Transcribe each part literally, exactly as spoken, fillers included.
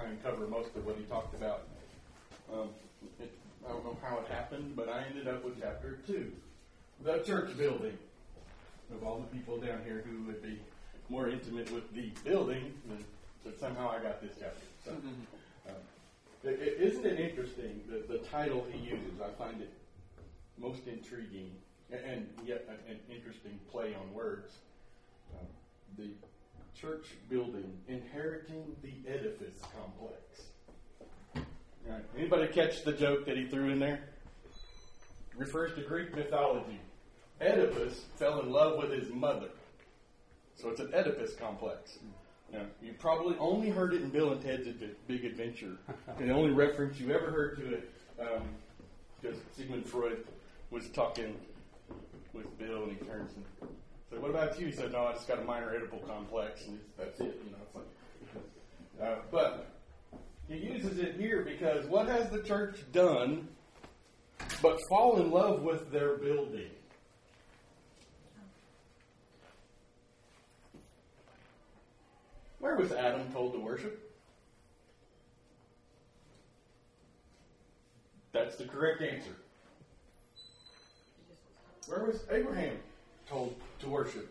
and cover most of what he talked about. Um, it, I don't know how it happened, but I ended up with chapter two, the church building. Of all the people down here who would be more intimate with the building, than, but somehow I got this chapter. So, uh, it, it, isn't it interesting, the, the title he uses? I find it most intriguing, and, and yet an, an interesting play on words. Um, the church building, inheriting the edifice complex. All right. Anybody catch the joke that he threw in there? Refers to Greek mythology. Oedipus fell in love with his mother. So it's an Oedipus complex. Now, you probably only heard it in Bill and Ted's Big Adventure. And the only reference you ever heard to it, um, because Sigmund Freud was talking with Bill, and he turns and said, "What about you?" He said, "No, I just got a minor Oedipal complex," and that's it. You know, it's like, uh, but he uses it here because what has the church done but fall in love with their building? Where was Adam told to worship? That's the correct answer. Where was Abraham told to worship?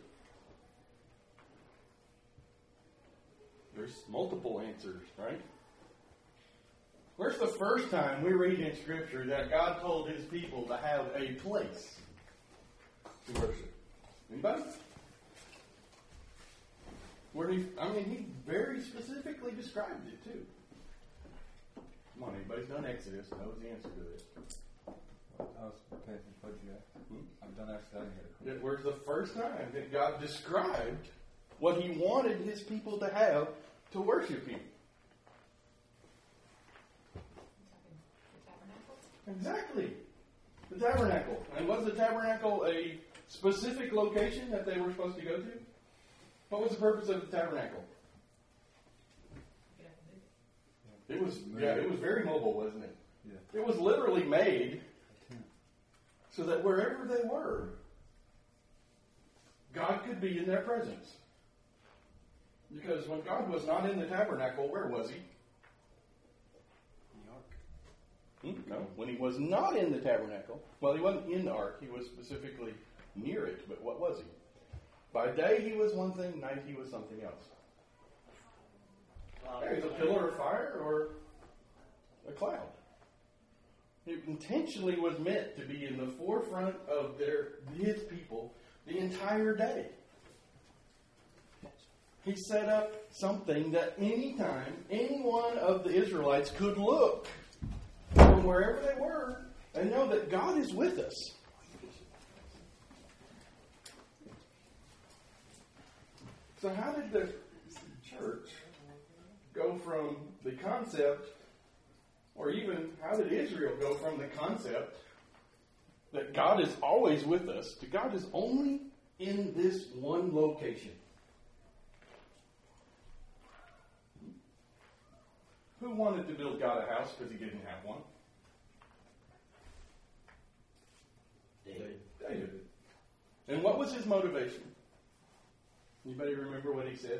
There's multiple answers, right? Where's the first time we read in Scripture that God told His people to have a place to worship? Anybody? Where he, I mean, he very specifically described it too. Come on, anybody's done Exodus knows the answer to this. I was prepared to put you at. Hmm? I've done Exodus here. Where's the first time that God described what He wanted His people to have to worship Him? Exactly. The tabernacle. And was the tabernacle a specific location that they were supposed to go to? What was the purpose of the tabernacle? It was, yeah, it was very mobile, wasn't it? Yeah. It was literally made so that wherever they were, God could be in their presence. Because when God was not in the tabernacle, where was He? In the ark. Hmm? No, when He was not in the tabernacle, well, He wasn't in the ark. He was specifically near it, but what was He? By day He was one thing, night He was something else. There He's a pillar of fire or a cloud. It intentionally was meant to be in the forefront of their His people the entire day. He set up something that anytime any one of the Israelites could look from wherever they were and know that God is with us. So how did the church go from the concept, or even how did Israel go from the concept that God is always with us to God is only in this one location? Who wanted to build God a house because he didn't have one? David. David. And what was his motivation? Anybody remember what he said?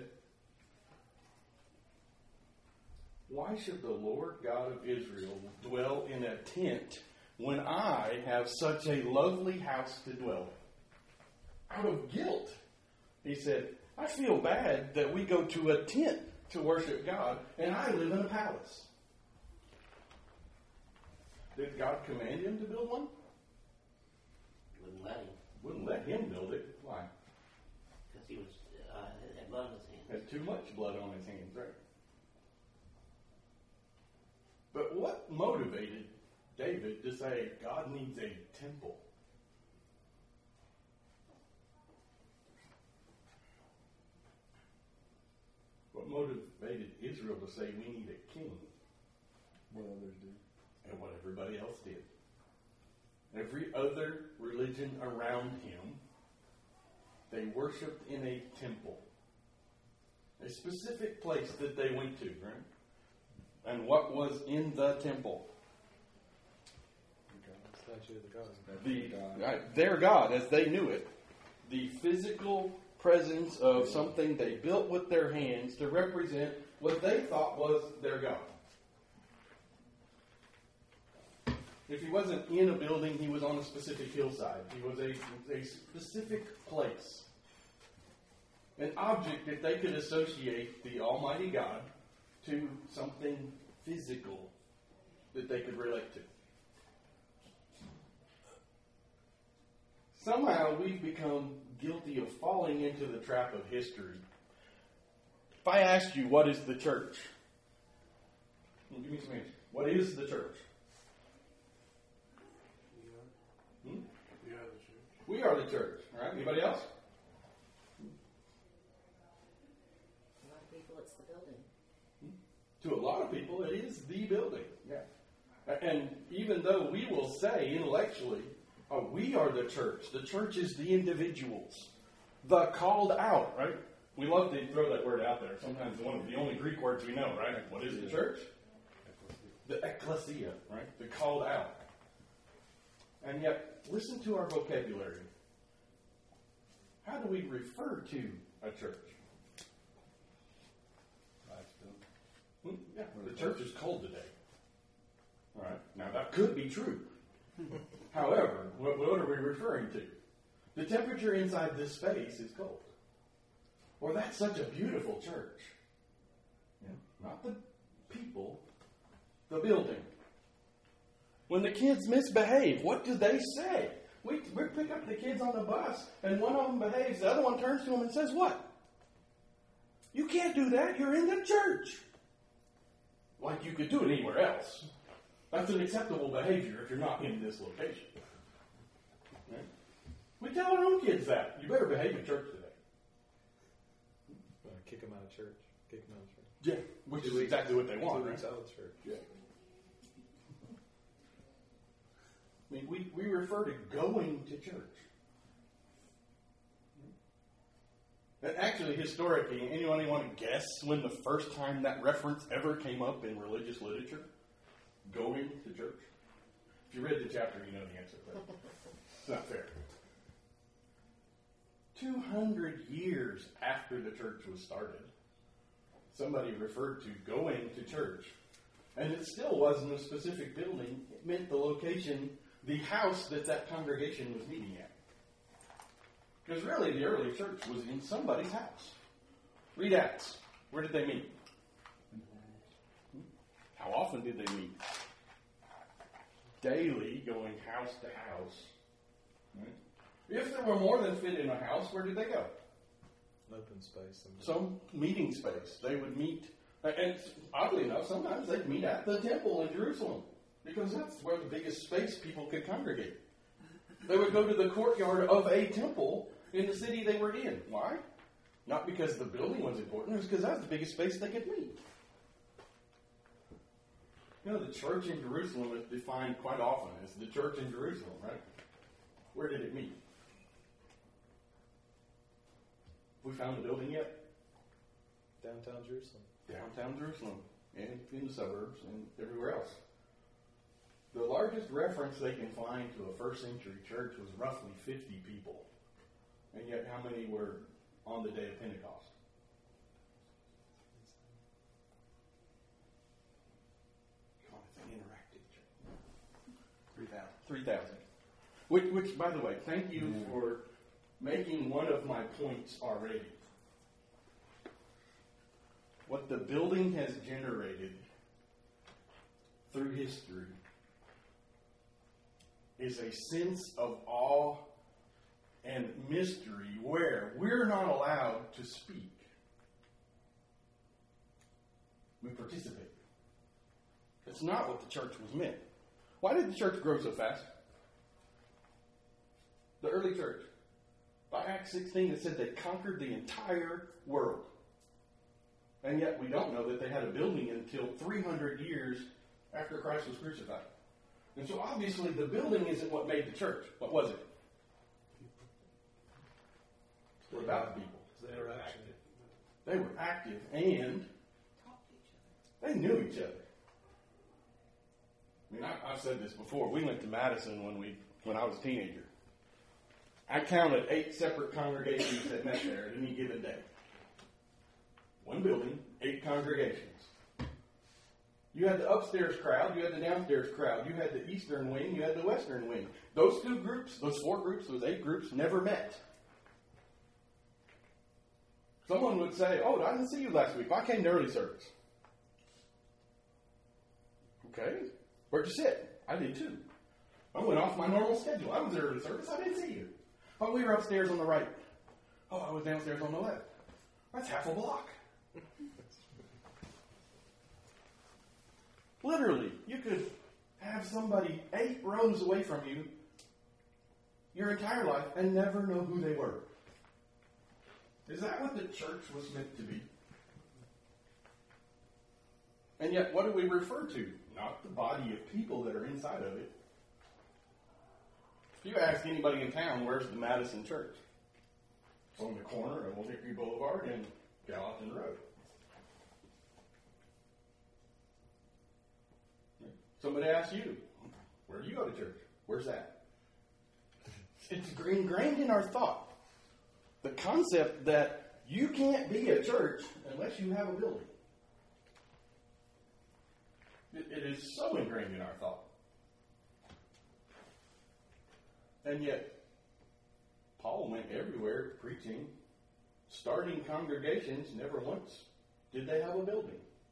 Why should the Lord God of Israel dwell in a tent when I have such a lovely house to dwell in? Out of guilt, he said, I feel bad that we go to a tent to worship God, and I live in a palace. Did God command him to build one? Wouldn't let him. Wouldn't let him build it. Why? Because he was uh, had blood on his hands. Had too much blood on his hands, right? But what motivated David to say God needs a temple? What motivated Israel to say we need a king? What others do. And what everybody else did. Every other religion around him, they worshipped in a temple. A specific place that they went to, right? And what was in the temple? The statue of the God. The, right, their God, as they knew it. The physical presence of something they built with their hands to represent what they thought was their God. If he wasn't in a building, he was on a specific hillside. He was a, a specific place. An object that they could associate the Almighty God to something physical that they could relate to. Somehow we've become guilty of falling into the trap of history. If I asked you, what is the church? Well, give me some answers. What is the church? Hmm? We are the church. We are the church. All right. Anybody else? A lot of people, it's the building. To a lot of people, it is the building. Yeah. And even though we will say intellectually, oh, we are the church. The church is the individuals. The called out, right? We love to throw that word out there. Sometimes one of the only Greek words we know, right? What is the church? The ecclesia, right? The called out. And yet, listen to our vocabulary. How do we refer to a church? Hmm? Yeah, the church is cold today. All right. Now, that could be true. However, what, what are we referring to? The temperature inside this space is cold. Or that's such a beautiful church. Yeah. Not the people, the building. When the kids misbehave, what do they say? We, we pick up the kids on the bus, and one of them behaves, the other one turns to them and says, what? You can't do that, you're in the church. Like you could do it anywhere else. That's an acceptable behavior if you're not in this location. Right? We tell our own kids that. You better behave in church today. Uh, kick them out of church. Kick them out of church. Yeah, which is exactly what they want. Two Right? weeks out of church. Yeah. I mean, we, we refer to going to church. And actually, historically, anyone want to guess when the first time that reference ever came up in religious literature? Going to church? If you read the chapter, you know the answer, but it's not fair. two hundred years after the church was started, somebody referred to going to church. And it still wasn't a specific building. It meant the location, the house that that congregation was meeting at. Because really, the early church was in somebody's house. Read Acts. Where did they meet? How often did they meet? Daily, going house to house. Right? If there were more than fit in a house, where did they go? Open space. And Some meeting space. They would meet, and oddly enough, sometimes they'd meet at the temple in Jerusalem, because that's where the biggest space people could congregate. They would go to the courtyard of a temple in the city they were in. Why? Not because the building was important, it was because that was the biggest space they could meet. You know, the church in Jerusalem is defined quite often as the church in Jerusalem, right? Where did it meet? We found the building yet? downtown Jerusalem. Downtown Jerusalem, and in the suburbs, and everywhere else. The largest reference they can find to a first century church was roughly fifty people. And yet, how many were on the day of Pentecost? Oh, it's an interactive church. three thousand. three thousand. Which, which, by the way, thank you mm-hmm. for making one of my points already. What the building has generated through history is a sense of awe and mystery where we're not allowed to speak. We participate. It's not what the church was meant. Why did the church grow so fast? The early church. By Acts sixteen, it said they conquered the entire world. And yet we don't know that they had a building until three hundred years after Christ was crucified. And so obviously the building isn't what made the church. What was it? What about the people? They were active. They were active and they knew each other. I mean, I, I've said this before. We went to Madison when we when I was a teenager. I counted eight separate congregations that met there at any given day. One building, eight congregations. You had the upstairs crowd, you had the downstairs crowd, you had the eastern wing, you had the western wing. Those two groups, those four groups, those eight groups never met. Someone would say, oh, I didn't see you last week. I came to early service. Okay. Where'd you sit? I did too. I went off my normal schedule. I was at early service. I didn't see you. Oh, we were upstairs on the right. Oh, I was downstairs on the left. That's half a block. Literally, you could have somebody eight rows away from you your entire life and never know who they were. Is that what the church was meant to be? And yet, what do we refer to? Not the body of people that are inside of it. If you ask anybody in town, where's the Madison Church? It's on the corner of Old Hickory Boulevard and Gallatin Road. Somebody asks you, where do you go to church? Where's that? It's ingrained in our thought. The concept that you can't be a church unless you have a building. It, it is so ingrained in our thought. And yet, Paul went everywhere preaching, starting congregations. Never once did they have a building.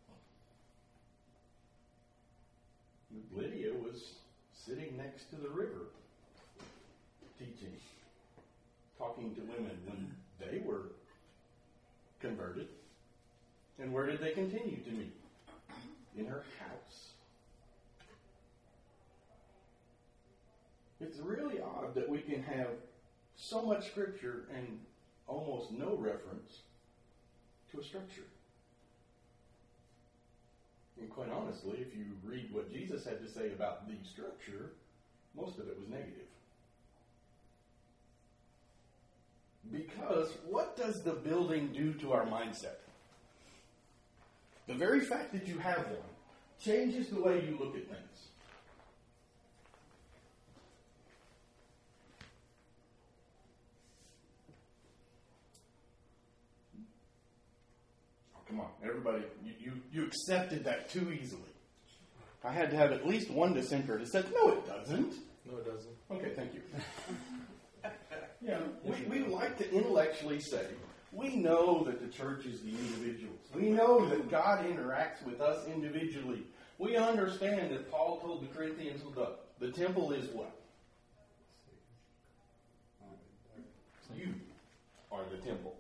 Lydia was sitting next to the river, teaching, talking to women when they were converted. And where did they continue to meet? In her house. It's really odd that we can have so much scripture and almost no reference to a structure. And quite honestly, if you read what Jesus had to say about the structure, most of it was negative. Because what does the building do to our mindset? The very fact that you have one changes the way you look at things. Oh, come on, everybody, you, you, you accepted that too easily. I had to have at least one dissenter that said, no, it doesn't. No, it doesn't. Okay, thank you. Yeah, we, we like to intellectually say, we know that the church is the individuals. We know that God interacts with us individually. We understand that Paul told the Corinthians, the, the temple is what? You are the temple.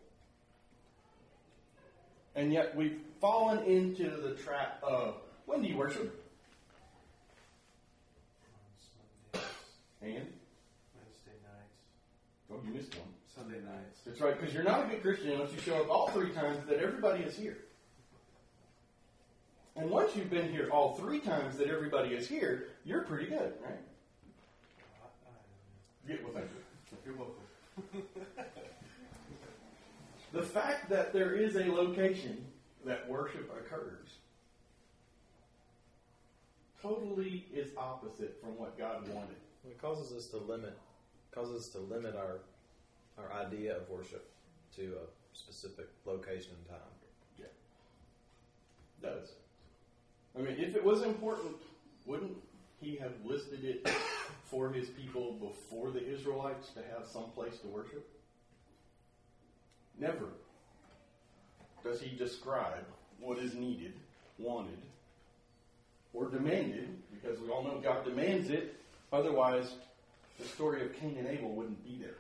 And yet we've fallen into the trap of, when do you worship? And? Wednesday nights. Oh, you missed one. Sunday nights. That's right, because you're not a good Christian unless you show up all three times that everybody is here. And once you've been here all three times that everybody is here, you're pretty good, right? Yeah, well, thank you. You're welcome. The fact that there is a location that worship occurs totally is opposite from what God wanted. It causes us to limit, causes us to limit our our idea of worship to a specific location and time. Yeah, it does. I mean, if it was important, wouldn't he have listed it for his people before the Israelites to have some place to worship? Never does he describe what is needed, wanted, or demanded, because we all know God demands it. Otherwise, the story of Cain and Abel wouldn't be there.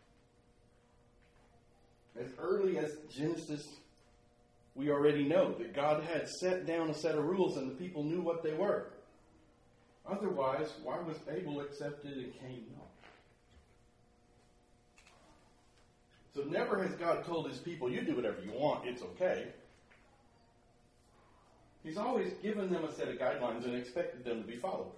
As early as Genesis, we already know that God had set down a set of rules and the people knew what they were. Otherwise, why was Abel accepted and Cain not? So never has God told his people, you do whatever you want, it's okay. He's always given them a set of guidelines and expected them to be followed.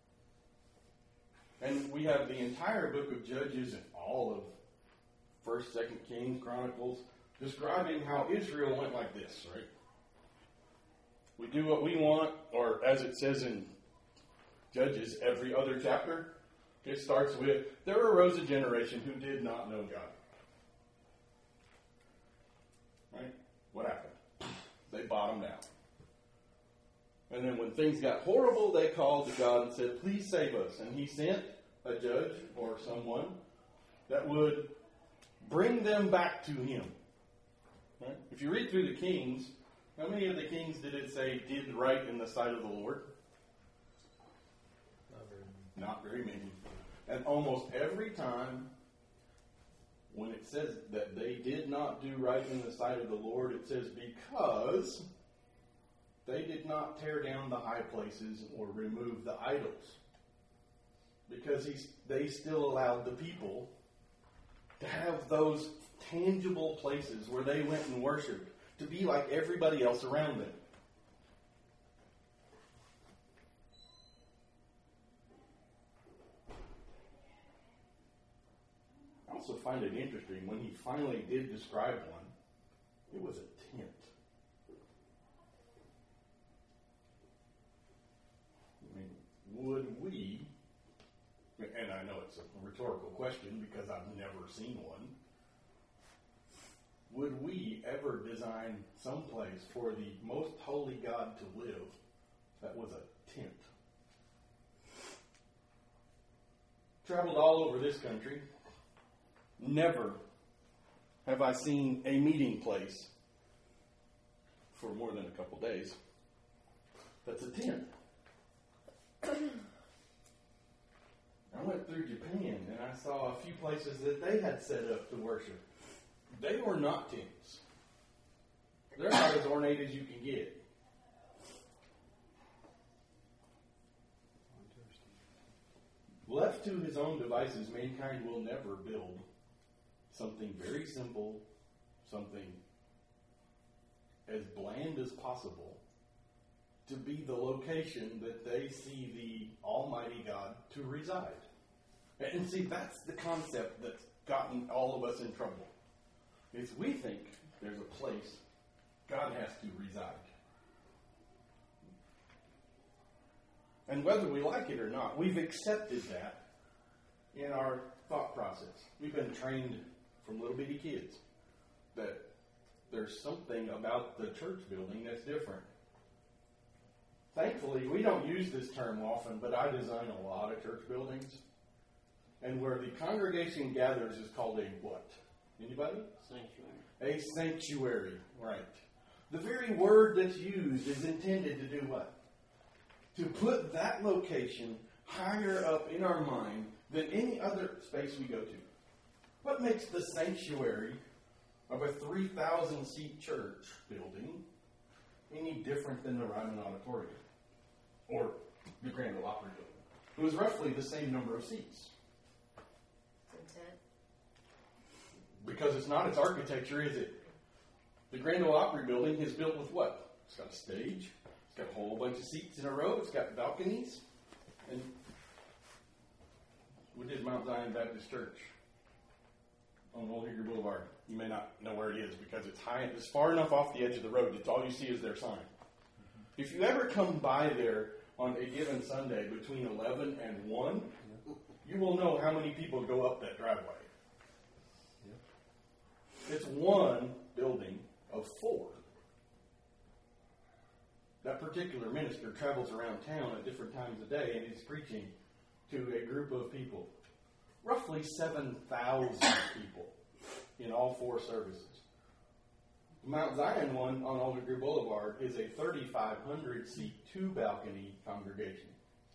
And we have the entire book of Judges and all of First, Second Kings, Chronicles, describing how Israel went like this, right? We do what we want, or as it says in Judges, every other chapter, it starts with, there arose a generation who did not know God. Right? What happened? They bottomed out. And then when things got horrible, they called to God and said, please save us. And he sent a judge or someone that would bring them back to him. Right? If you read through the Kings, how many of the kings did it say did right in the sight of the Lord? Not very many. Not very many. And almost every time when it says that they did not do right in the sight of the Lord, it says because they did not tear down the high places or remove the idols. Because he's, they still allowed the people to have those tangible places where they went and worshiped, to be like everybody else around them. I also find it interesting when he finally did describe one, it was a tent. I mean, would we, and I know it's a rhetorical question because I've never seen one, would we ever design some place for the most holy God to live that was a tent? Traveled all over this country. Never have I seen a meeting place for more than a couple days that's a tent. I went through Japan and I saw a few places that they had set up to worship. They were not tents. They're not as ornate as you can get. Left to his own devices, mankind will never build something very simple, something as bland as possible, to be the location that they see the Almighty God to reside. And see, that's the concept that's gotten all of us in trouble. Is we think there's a place God has to reside. And whether we like it or not, we've accepted that in our thought process. We've been trained from little bitty kids that there's something about the church building that's different. Thankfully, we don't use this term often, but I design a lot of church buildings. And where the congregation gathers is called a what? Anybody? Sanctuary. A sanctuary, right. The very word that's used is intended to do what? To put that location higher up in our mind than any other space we go to. What makes the sanctuary of a three thousand seat church building any different than the Ryman Auditorium or the Grand Ole Opry building? It was roughly the same number of seats. Intent. Because it's not its architecture, is it? The Grand Ole Opry building is built with what? It's got a stage. It's got a whole bunch of seats in a row. It's got balconies. And we did Mount Zion Baptist Church on Old Hickory Boulevard. You may not know where it is because it's high. It's far enough off the edge of the road that all you see is their sign. Mm-hmm. If you ever come by there on a given Sunday between eleven and one, you will know how many people go up that driveway. Yeah. It's one building of four. That particular minister travels around town at different times of day and he's preaching to a group of people. Roughly seven thousand people in all four services. The Mount Zion one on Old Hickory Boulevard is a thirty-five hundred seat, two balcony congregation.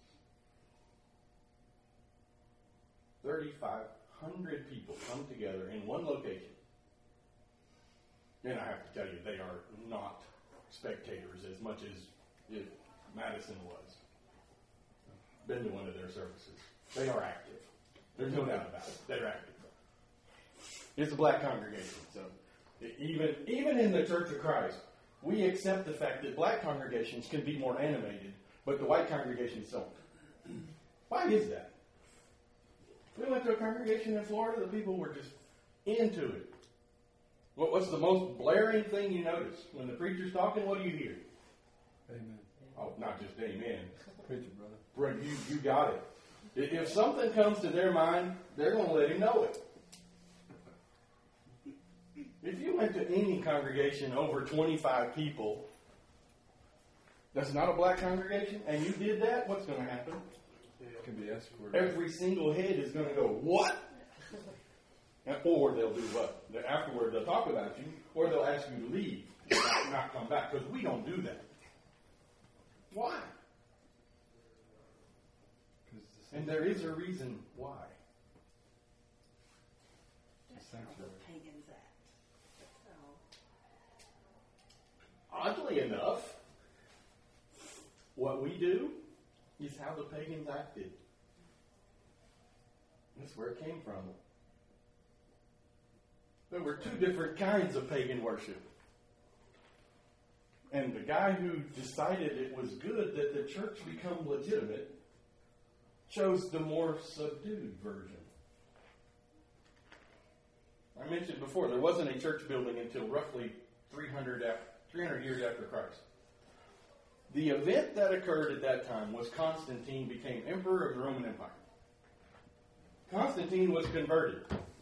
thirty-five hundred people come together in one location. And I have to tell you, they are not spectators as much as if Madison was. Been to one of their services. They are active. There's no doubt about it. They're active. It's a black congregation, so even even in the Church of Christ, we accept the fact that black congregations can be more animated, but the white congregations don't. Why is that? We went to a congregation in Florida, the people were just into it. What, what's the most blaring thing you notice? When the preacher's talking, what do you hear? Amen. Oh, not just amen. Preach it, brother. Bro, you, you got it. If something comes to their mind, they're going to let him know it. If you went to any congregation over twenty-five people, that's not a black congregation, and you did that, what's going to happen? It can be escorted. Every single head is going to go, what? And, or they'll do what? They- Afterward, they'll talk about you, or they'll ask you to leave, not, not come back, because we don't do that. Why? 'Cause the And there is a reason why. sanctuary. Pagans Act. So, Oddly enough, what we do is how the pagans acted. That's where it came from. There were two different kinds of pagan worship. And the guy who decided it was good that the church become legitimate chose the more subdued version. I mentioned before, there wasn't a church building until roughly three hundred, after, three hundred years after Christ. The event that occurred at that time was Constantine became emperor of the Roman Empire. Constantine was converted.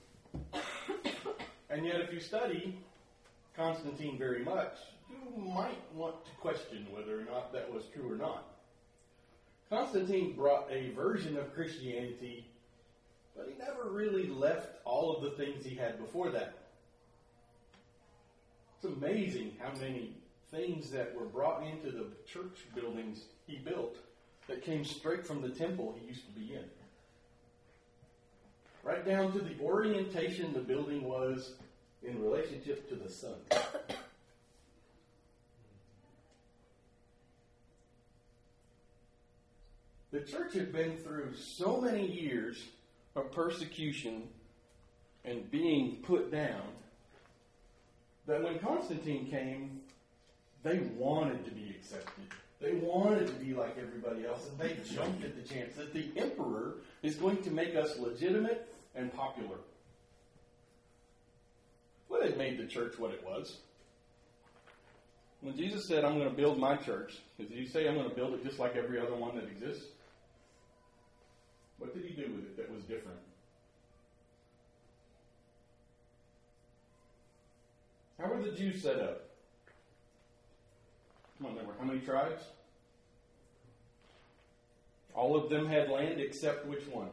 And yet if you study Constantine very much, you might want to question whether or not that was true or not. Constantine brought a version of Christianity, but he never really left all of the things he had before that. It's amazing how many things that were brought into the church buildings he built that came straight from the temple he used to be in. Right down to the orientation the building was in relationship to the sun. The church had been through so many years of persecution and being put down that when Constantine came, they wanted to be accepted. They wanted to be like everybody else, and they jumped at the chance that the emperor is going to make us legitimate and popular. What had made the church what it was? When Jesus said, I'm going to build my church, did he say I'm going to build it just like every other one that exists? What did he do with it that was different? How were the Jews set up? Come on, there were how many tribes? All of them had land except which one?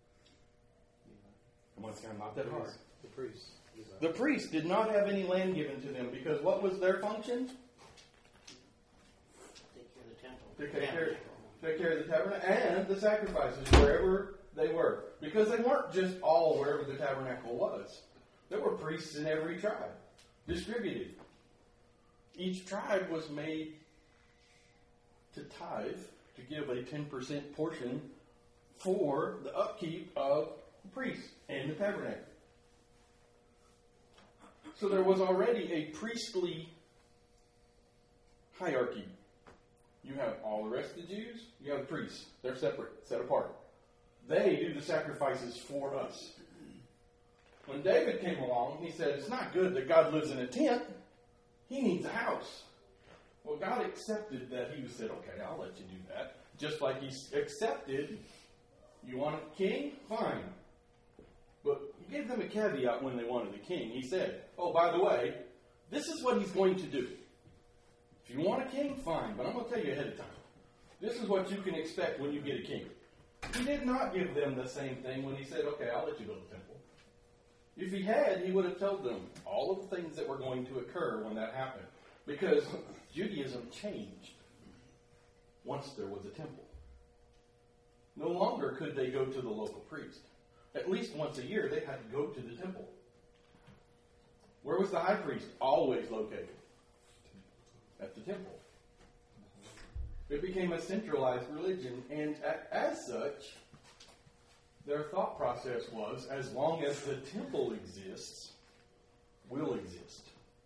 Come on, it's not that hard. The priest. The priests did not have any land given to them because what was their function? Take care of the temple. Take care, Tabernacle. take care of the tabernacle and the sacrifices wherever they were. Because they weren't just all wherever the tabernacle was. There were priests in every tribe, distributed. Each tribe was made to tithe, to give a ten percent portion for the upkeep of the priests and the tabernacle. So there was already a priestly hierarchy. You have all the rest of the Jews, you have the priests. They're separate, set apart. They do the sacrifices for us. When David came along, he said, it's not good that God lives in a tent. He needs a house. Well, God accepted that. He said, okay, I'll let you do that. Just like he accepted, you want a king? Fine. But he gave them a caveat when they wanted a king. He said, oh, by the way, this is what he's going to do. If you want a king, fine, but I'm going to tell you ahead of time. This is what you can expect when you get a king. He did not give them the same thing when he said, okay, I'll let you build a temple. If he had, he would have told them all of the things that were going to occur when that happened. Because Judaism changed once there was a temple. No longer could they go to the local priest. At least once a year, they had to go to the temple. Where was the high priest always located? At the temple. It became a centralized religion, and as such, their thought process was, as long as the temple exists, we'll exist.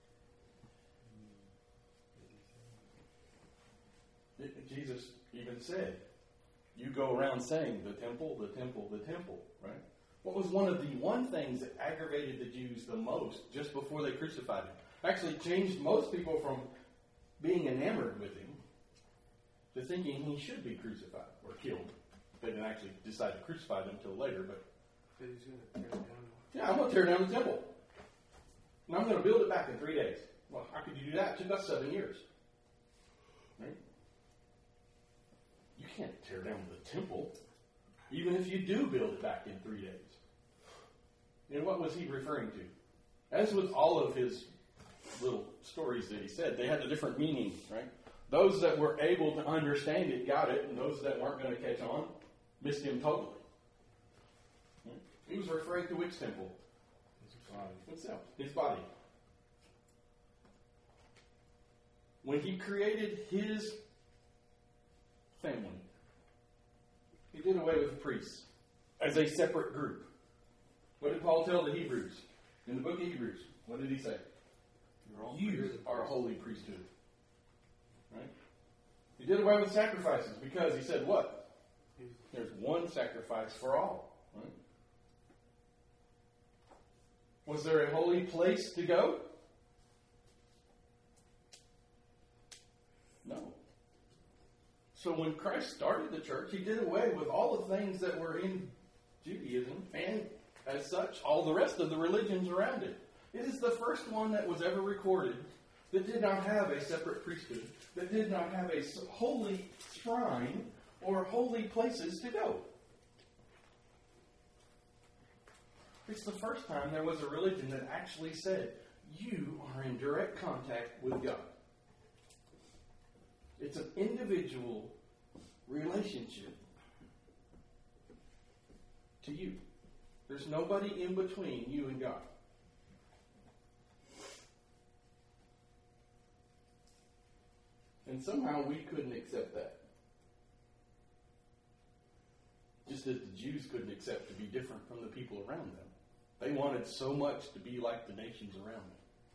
It, Jesus even said, you go around saying, the temple, the temple, the temple, right? What was one of the one things that aggravated the Jews the most just before they crucified him? Actually changed most people from being enamored with him to thinking he should be crucified or killed. They didn't actually decide to crucify them until later, but But he's going to tear it down. yeah, I'm going to tear down the temple. And I'm going to build it back in three days. Well, how could you do that? It took us seven years. Right? can't tear down the temple, even if you do build it back in three days. And what was he referring to? As with all of his little stories that he said, they had a different meaning, right? Those that were able to understand it got it, and those that weren't going to catch on missed him totally. He was referring to which temple? His body. Himself, his body. When he created his family, he did away with the priests as a separate group. What did Paul tell the Hebrews? In the book of Hebrews, what did he say? You are a holy priesthood. Right? He did away with sacrifices because he said what? There's one sacrifice for all. Right? Was there a holy place to go? No. So when Christ started the church, he did away with all the things that were in Judaism and, as such, all the rest of the religions around it. It is the first one that was ever recorded that did not have a separate priesthood, that did not have a holy shrine or holy places to go. It's the first time there was a religion that actually said, you are in direct contact with God. It's an individual relationship to you. There's nobody in between you and God. And somehow we couldn't accept that. Just as the Jews couldn't accept to be different from the people around them. They wanted so much to be like the nations around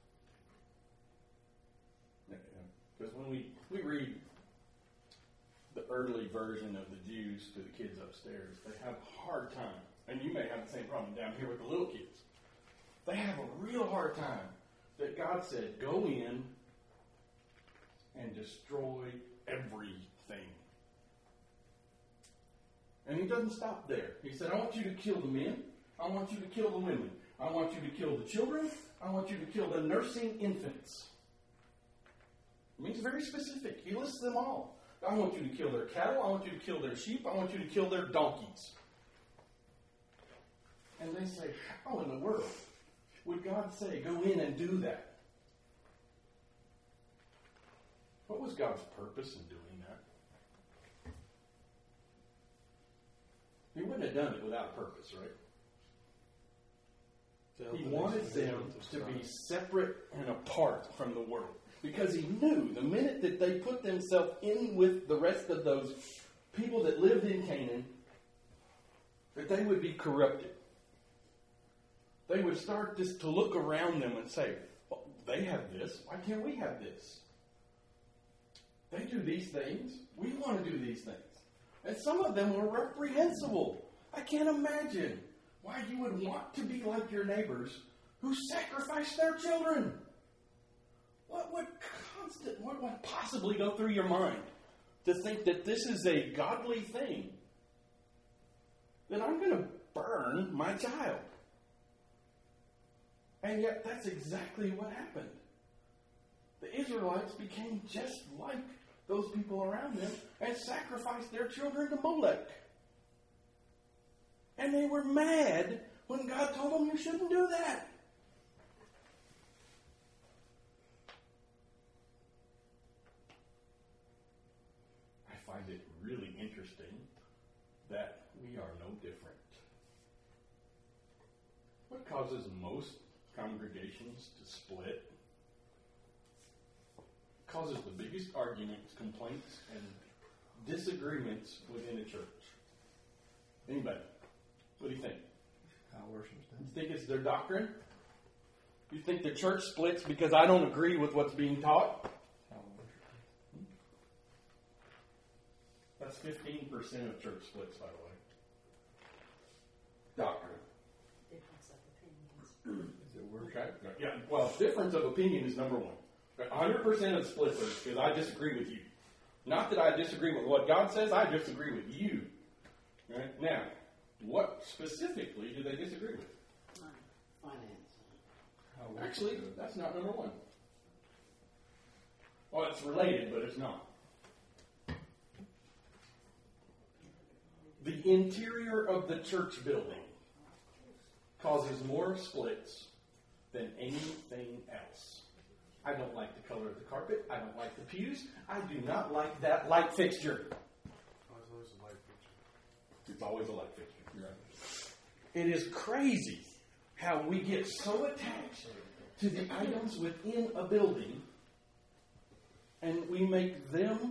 them. Because when we, we read the early version of the Jews to the kids upstairs, they have a hard time. And you may have the same problem down here with the little kids. They have a real hard time that God said, go in and destroy everything. And he doesn't stop there. He said, I want you to kill the men. I want you to kill the women. I want you to kill the children. I want you to kill the nursing infants. I mean, it's very specific. He lists them all. I want you to kill their cattle. I want you to kill their sheep. I want you to kill their donkeys. And they say, how in the world would God say, go in and do that? What was God's purpose in doing that? He wouldn't have done it without a purpose, right? He wanted them to be separate and apart from the world. Because he knew the minute that they put themselves in with the rest of those people that lived in Canaan, that they would be corrupted. They would start just to look around them and say, well, they have this. Why can't we have this? They do these things. We want to do these things. And some of them were reprehensible. I can't imagine why you would want to be like your neighbors who sacrifice their children. What would constant, what would possibly go through your mind to think that this is a godly thing? That I'm going to burn my child. And yet that's exactly what happened. The Israelites became just like those people around them and sacrificed their children to Molech. And they were mad when God told them you shouldn't do that. I find it really interesting that we are no different. What causes most congregations to split? Causes the biggest arguments, complaints, and disagreements within a church. Anybody? What do you think? How worship's done. You think it's their doctrine? You think the church splits because I don't agree with what's being taught? How worship. That's fifteen percent of church splits, by the way. Doctrine. Difference of opinions. Is it worship? Okay? Yeah, well, difference of opinion is number one. one hundred percent of splits are because I disagree with you. Not that I disagree with what God says, I disagree with you. Right? Now, what specifically do they disagree with? Finance. How worship Actually, is. that's not number one. Well, it's related, but it's not. the interior of the church building causes more splits than anything else. I don't like the color of the carpet. I don't like the pews. I do not like that light fixture. Oh, it's always a light picture. It's always a light fixture. You're right. It is crazy how we get so attached to the items within a building and we make them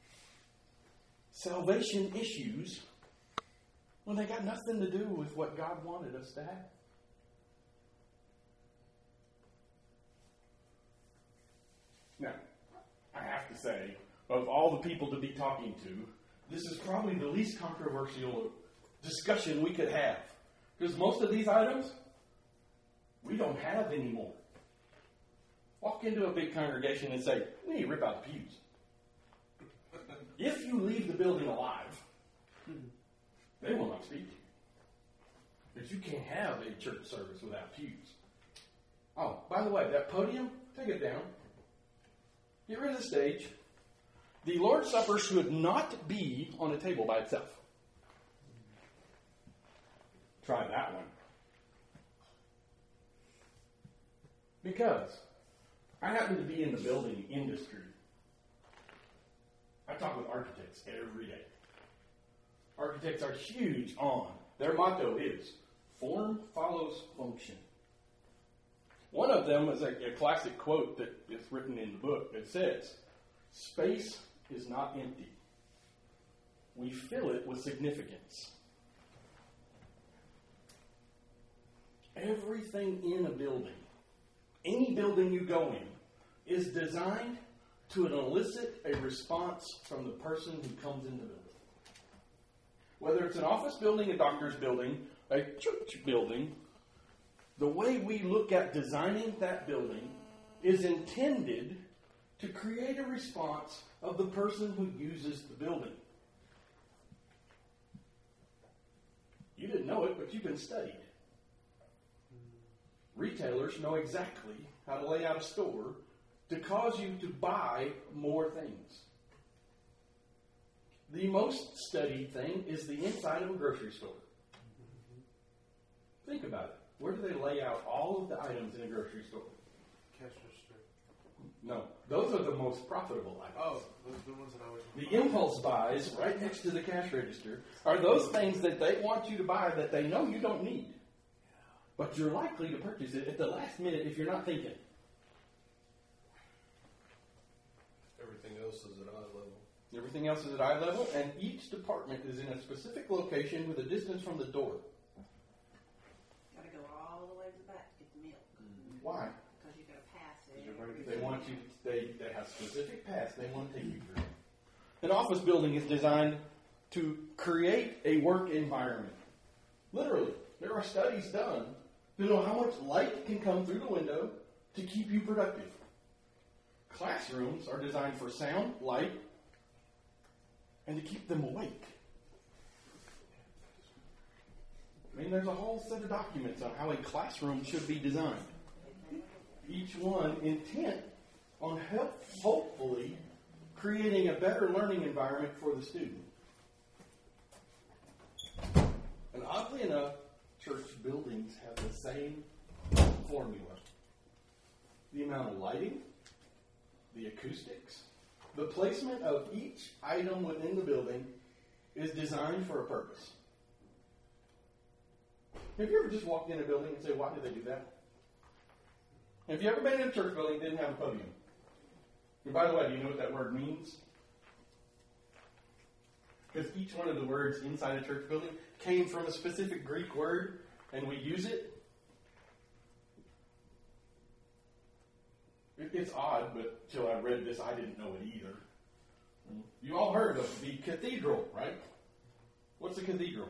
salvation issues when they got nothing to do with what God wanted us to have. Now, I have to say, of all the people to be talking to, this is probably the least controversial discussion we could have. Because most of these items, we don't have anymore. Walk into a big congregation and say, we need to rip out the pews. If you leave the building alive, they will not speak to you. Because you can't have a church service without pews. Oh, by the way, that podium, take it down. Get rid of the stage. The Lord's Supper should not be on a table by itself. Try that one. Because I happen to be in the building industry. I talk with architects every day. Architects are huge on. Their motto is, form follows function. One of them is a, a classic quote that is written in the book that says, space is not empty. We fill it with significance. Everything in a building, any building you go in, is designed to elicit a response from the person who comes in the building. Whether it's an office building, a doctor's building, a church building, the way we look at designing that building is intended to create a response of the person who uses the building. You didn't know it, but you've been studied. Retailers know exactly how to lay out a store to cause you to buy more things. The most studied thing is the inside of a grocery store. Think about it. Where do they lay out all of the items in a grocery store? Cash register. No. Those are the most profitable items. Oh, those are the ones that I always The impulse buys right next to the cash register are those things that they want you to buy that they know you don't need. But you're likely to purchase it at the last minute if you're not thinking. Everything else is at eye level. Everything else is at eye level, and each department is in a specific location with a distance from the door. Gotta go all the way to the back to get the milk. Why? Because you gotta pass it. They want you, they, they have specific paths they want to take you through. An office building is designed to create a work environment. Literally, there are studies done to know how much light can come through the window to keep you productive. Classrooms are designed for sound, light, and to keep them awake. I mean, there's a whole set of documents on how a classroom should be designed. Each one intent on help, hopefully creating a better learning environment for the student. And oddly enough, church buildings have the same formula. The amount of lighting, the acoustics, the placement of each item within the building is designed for a purpose. Have you ever just walked in a building and say, why did they do that? Have you ever been in a church building that didn't have a podium? And by the way, do you know what that word means? Because each one of the words inside a church building came from a specific Greek word, and we use it. It's odd, but till I read this, I didn't know it either. You all heard of the cathedral, right? What's a cathedral?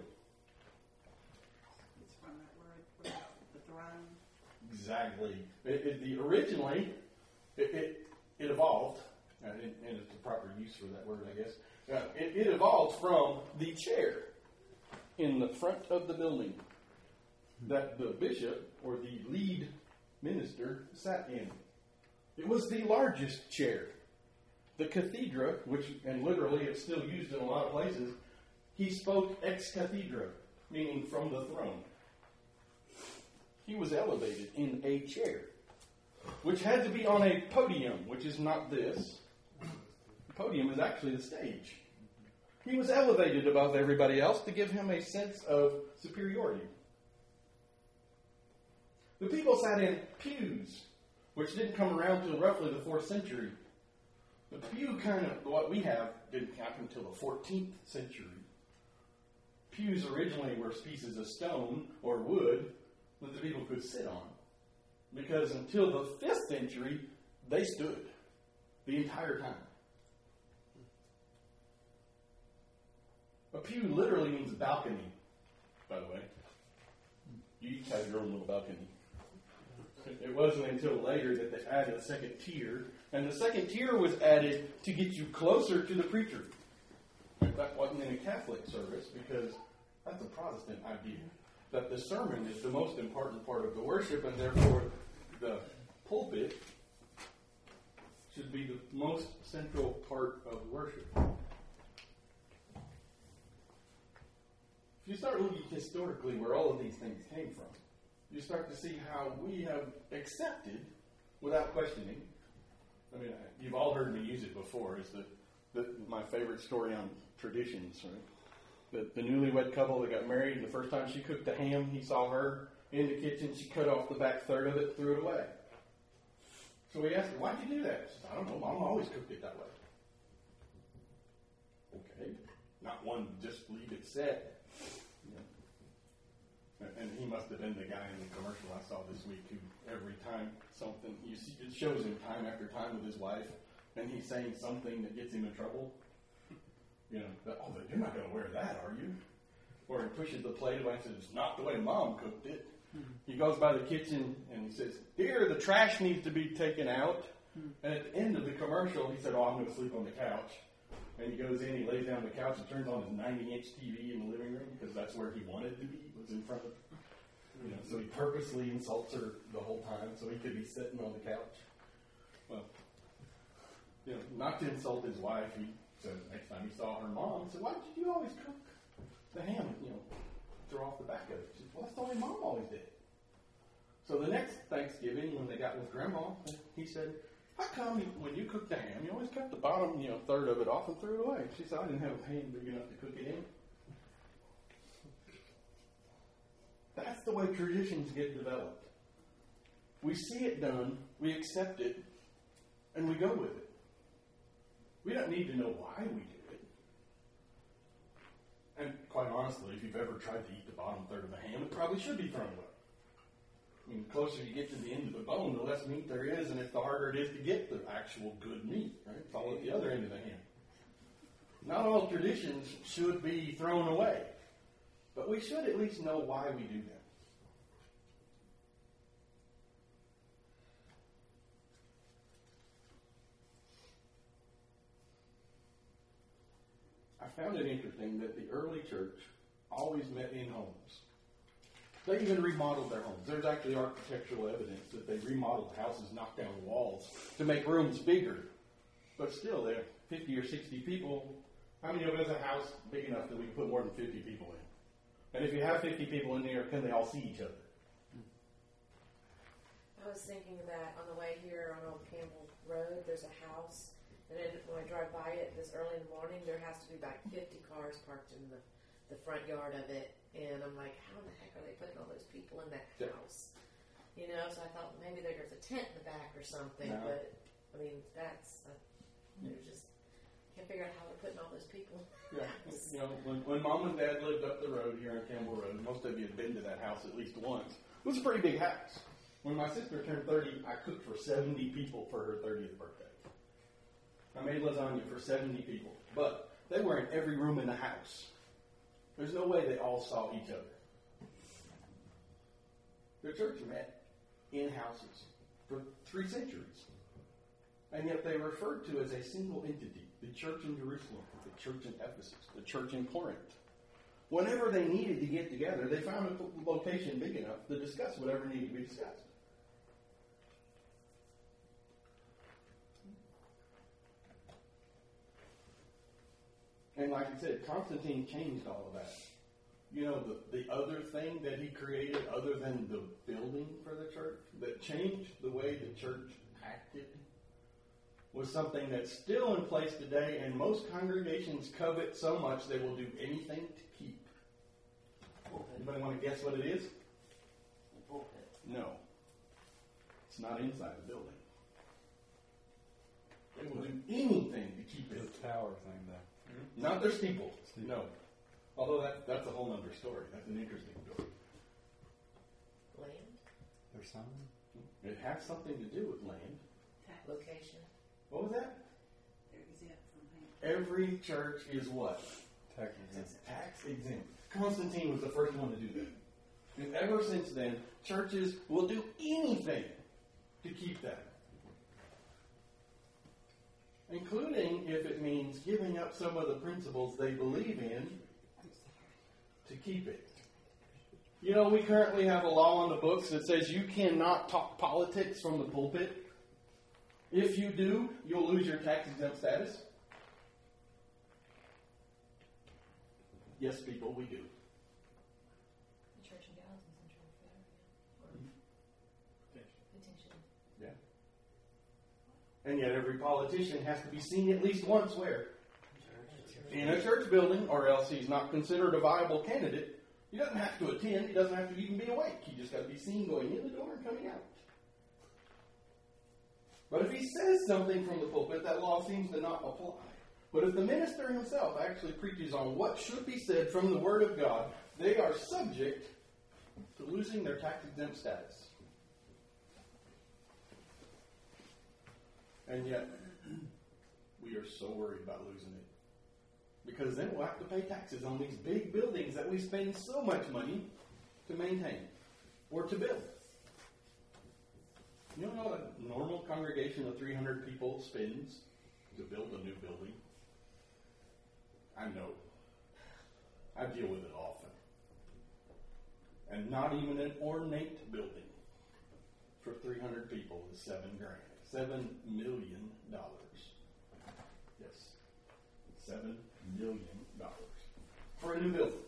It's from that word, word, the throne. Exactly. It, it, the, originally, it, it, it evolved, and, it, and it's the proper use for that word, I guess. Uh, it, it evolved from the chair in the front of the building that the bishop or the lead minister sat in. It was the largest chair. The cathedra, which, and literally it's still used in a lot of places, He spoke ex cathedra, meaning from the throne. He was elevated in a chair, which had to be on a podium, which is not this. The podium is actually the stage. He was elevated above everybody else to give him a sense of superiority. The people sat in pews, which didn't come around till roughly the fourth century. The pew kind of, what we have, didn't happen until the fourteenth century. Pews originally were pieces of stone or wood that the people could sit on. Because until the fifth century, they stood the entire time. A pew literally means balcony, by the way. You each have your own little balcony. It wasn't until later that they added a second tier, and the second tier was added to get you closer to the preacher. That wasn't in a Catholic service because that's a Protestant idea, that the sermon is the most important part of the worship, and therefore the pulpit should be the most central part of worship. If you start looking historically where all of these things came from, you start to see how we have accepted, without questioning. I mean, you've all heard me use it before. It's the, the my favorite story on traditions, right? The, the newlywed couple that got married, and the first time she cooked the ham, he saw her in the kitchen. She cut off the back third of it, threw it away. So he asked her, "Why'd you do that?" She said, "I don't know. Mom always cooked it that way." Okay, not one just leave it set. And he must have been the guy in the commercial I saw this week who every time something, you see, it shows him time after time with his wife, and he's saying something that gets him in trouble. You know, that, "Oh, but you're not going to wear that, are you?" Or he pushes the plate away and says, "It's not the way Mom cooked it." Mm-hmm. He goes by the kitchen and he says, "Dear, the trash needs to be taken out." Mm-hmm. And at the end of the commercial, he said, "Oh, I'm going to sleep on the couch." And he goes in, he lays down on the couch and turns on his ninety-inch T V in the living room because that's where he wanted to be, was in front of her. You know, so he purposely insults her the whole time so he could be sitting on the couch. Well, you know, not to insult his wife, he said next time he saw her mom, he said, "Why did you always cook the ham and, you know, throw off the back of it?" She said, "Well, that's the way Mom always did." So the next Thanksgiving, when they got with Grandma, he said, "How come you, when you cooked the ham, you always cut the bottom, you know, third of it off and threw it away?" She said, "I didn't have a pan big enough to cook it in." That's the way traditions get developed. We see it done, we accept it, and we go with it. We don't need to know why we do it. And quite honestly, if you've ever tried to eat the bottom third of a ham, it probably should be thrown away. I mean, the closer you get to the end of the bone, the less meat there is, and it's the harder it is to get the actual good meat, right? It's all at the other end of the ham. Not all traditions should be thrown away, but we should at least know why we do them. I found it interesting that the early church always met in homes. They even remodeled their homes. There's actually architectural evidence that they remodeled houses, knocked down walls to make rooms bigger. But still, they have fifty or sixty people. How many of us have a house big enough that we can put more than fifty people in? And if you have fifty people in there, can they all see each other? I was thinking that on the way here on Old Campbell Road, there's a house, and then when I drive by it this early in the morning, there has to be about fifty cars parked in the, the front yard of it, and I'm like, how the heck are they putting all those people in that Yeah. house? You know, so I thought maybe there's a tent in the back or something, No. but I mean, that's, uh, there's just, can't figure out how they're putting all those people. Yeah, you know, when, when Mom and Dad lived up the road here on Campbell Road, most of you had been to that house at least once. It was a pretty big house. When my sister turned thirty, I cooked for seventy people for her thirtieth birthday. I made lasagna for seventy people, but they were in every room in the house. There's no way they all saw each other. The church met in houses for three centuries. And yet they were referred to as a single entity. The church in Jerusalem, the church in Ephesus, the church in Corinth. Whenever they needed to get together, they found a location big enough to discuss whatever needed to be discussed. And like I said, Constantine changed all of that. You know, the, the other thing that he created, other than the building for the church, that changed the way the church acted, was something that's still in place today, and most congregations covet so much they will do anything to keep. Anybody want to guess what it is? The pulpit. No. It's not inside the building. They will do anything to keep it. The tower thing, though. Not their steeple. Steeple. No. Although that, that's a whole other story. That's an interesting story. Land, There's some. It has something to do with land. Tax. location. What was that? They're exempt from paying. Every church is what? Tax exempt. Tax exempt. Constantine was the first one to do that. And ever since then, churches will do anything to keep that. Including if it means giving up some of the principles they believe in to keep it. You know, we currently have a law on the books that says you cannot talk politics from the pulpit. If you do, you'll lose your tax exempt status. Yes, people, we do. The Church and Gals in Central Florida. Potentially. Yeah. And yet every politician has to be seen at least once where? In a church building, or else he's not considered a viable candidate. He doesn't have to attend. He doesn't have to even be awake. He just got to be seen going in the door and coming out. But if he says something from the pulpit, that law seems to not apply. But if the minister himself actually preaches on what should be said from the Word of God, they are subject to losing their tax-exempt status. And yet, we are so worried about losing it. Because then we'll have to pay taxes on these big buildings that we spend so much money to maintain or to build. You know what a normal congregation of three hundred people spends to build a new building? I know. I deal with it often. And not even an ornate building for three hundred people is seven grand. Seven million dollars. Yes. Seven million dollars for a new building.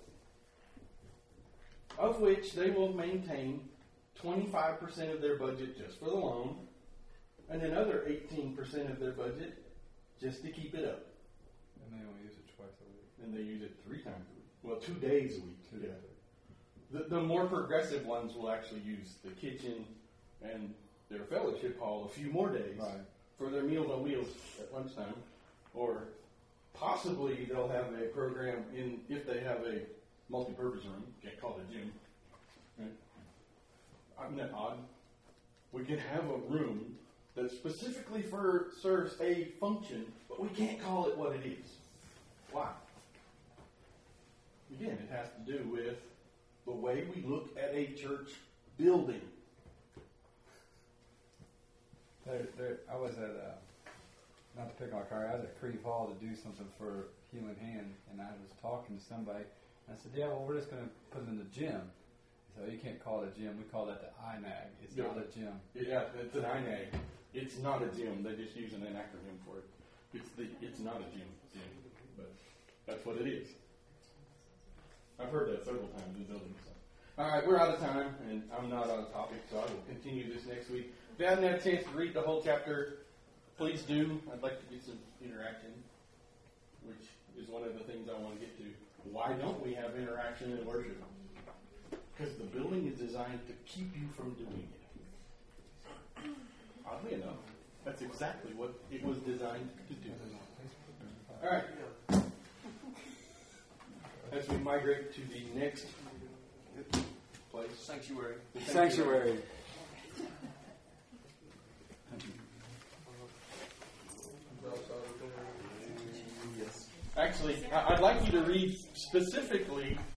Of which they will maintain twenty-five percent of their budget just for the loan, and another eighteen percent of their budget just to keep it up. And they only use it twice a week. And they use it three times a week. Well, two days a week. Two Yeah. days. The, the more progressive ones will actually use the kitchen and their fellowship hall a few more days Right. for their Meals on Wheels at lunchtime. Or possibly they'll have a program in, if they have a multi-purpose room, can't call it a gym. Right? Isn't that odd? We could have a room that specifically for, serves a function, but we can't call it what it is. Why? Again, it has to do with the way we look at a church building. There, there, I was at, uh, not to pick on car, I was at Creve Hall to do something for Healing Hand, and I was talking to somebody, and I said, yeah, well, we're just going to put it in the gym. So you can't call it a gym, we call that the I N A G. It's Yeah. not a gym. Yeah, it's an I N A. It's not a gym. They're just using an acronym for it. It's the. It's not a gym, gym, but that's what it is. I've heard that several times in buildings. So. All right, we're out of time, and I'm not on topic, so I will continue this next week. If you haven't had a chance to read the whole chapter, please do. I'd like to get some interaction, which is one of the things I want to get to. Why don't we have interaction in worship? Because the building is designed to keep you from doing it. Oddly enough, that's exactly what it was designed to do. All right. As we migrate to the next place, Sanctuary. the Sanctuary. Actually, I- I'd like you to read specifically